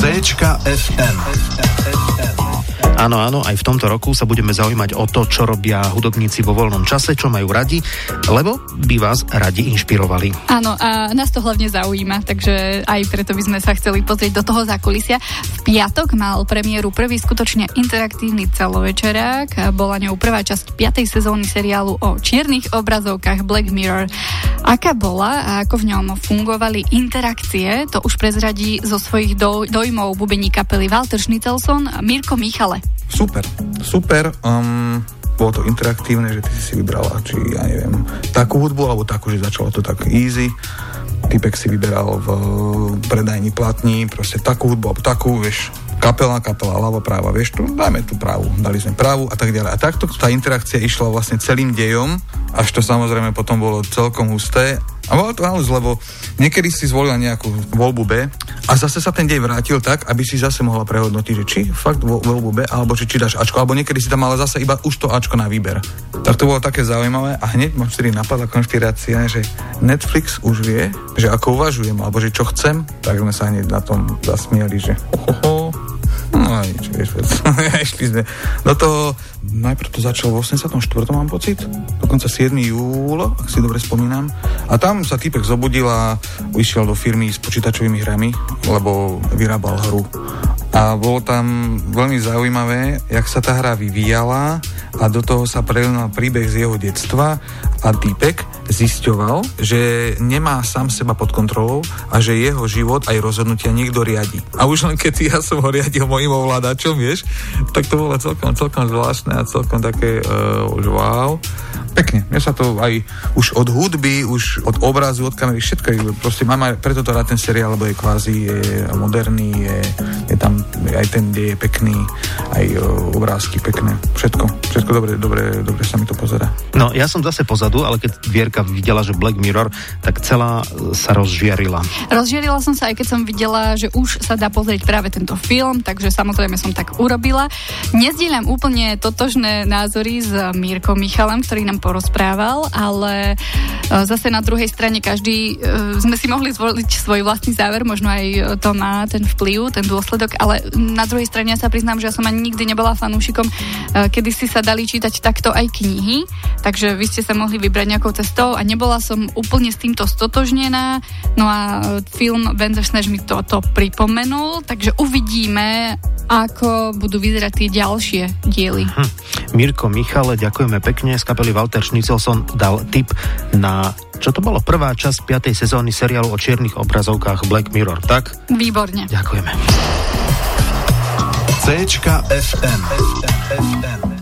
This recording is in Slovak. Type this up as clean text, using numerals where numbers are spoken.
CČka-FM. Áno, aj v tomto roku sa budeme zaujímať o to, čo robia hudobníci vo voľnom čase, čo majú radi, lebo by vás radi inšpirovali. Áno, a nás to hlavne zaujíma, takže aj preto by sme sa chceli pozrieť do toho zákulisia. V piatok mal premiéru prvý skutočne interaktívny celovečerák. Bola ňou prvá časť 5. sezóny seriálu o čiernych obrazovkách Black Mirror. Aká bola a ako v ňom fungovali interakcie, to už prezradí zo svojich dojmov bubeník kapely Walter Schnitzelson Mirko Michale. Super. Bolo to interaktívne, že ty si vybrala, či ja neviem, takú hudbu, alebo takú, že začalo to tak easy. Typek si vyberal v predajni platní, proste takú hudbu, alebo takú, vieš, kapela, ľavo, práva, vieš, tu dajme tú právu, dali sme právu a tak ďalej. A takto tá interakcia išla vlastne celým dejom, až to samozrejme potom bolo celkom husté. A bolo to halus, lebo niekedy si zvolila nejakú voľbu B a zase sa ten dej vrátil tak, aby si zase mohla prehodnotiť, že či fakt voľbu B, alebo či dáš Ačko, alebo niekedy si tam mala zase iba už to Ačko na výber. Tak to bolo také zaujímavé a hneď ma vtedy napadla konšpirácia, že Netflix už vie, že ako uvažujem, alebo že čo chcem, tak sme sa hneď na tom zasmiali, že no a nič, vieš, išli sme do toho, najprv to začalo v 84. mám pocit, dokonca 7. júla, ak si dobre spomínam, a tam sa týpek zobudil a išiel do firmy s počítačovými hrami, lebo vyrábal hru. A bolo tam veľmi zaujímavé, jak sa tá hra vyvíjala a do toho sa prelinal príbeh z jeho detstva a týpek zisťoval, že nemá sám seba pod kontrolou a že jeho život aj rozhodnutia niekto riadi. A už len keď ja som ho riadil mojim ovládačom, vieš, tak to bolo celkom zvláštne a celkom také už wow. Pekne, mne sa to aj už od hudby, už od obrazu, od kamery, všetko, proste mám aj preto to rád ten seriál, lebo je kvázi, je moderný, je tam aj ten deň je pekný, aj obrázky pekné, všetko dobre sa mi to pozerá. No, ja som zase pozadu, ale keď Vierka videla, že Black Mirror, tak celá sa rozžiarila. Rozžiarila som sa, aj keď som videla, že už sa dá pozrieť práve tento film, takže samozrejme som tak urobila. Nezdieľam úplne totožné názory s Mirkom Michalom, ktorý nám porozprával, ale zase na druhej strane každý sme si mohli zvoliť svoj vlastný záver, možno aj to má ten vplyv, ten dôsledok, ale na druhej strane ja sa priznám, že ja som ani nikdy nebola fanúšikom, kedy si sa dali čítať takto aj knihy, takže vy ste sa mohli vybrať nejakou cestou a nebola som úplne s týmto stotožnená, no a film Bandersnatch mi toto pripomenul, takže uvidíme, ako budú vyzerať tie ďalšie diely. Mirko Michale, ďakujeme pekne. Z kapely Walter Schnitzelson dal tip na, čo to bolo, prvá časť 5. sezóny seriálu o čiernych obrazovkách Black Mirror, tak? Výborne. Ďakujeme. CČka-FM.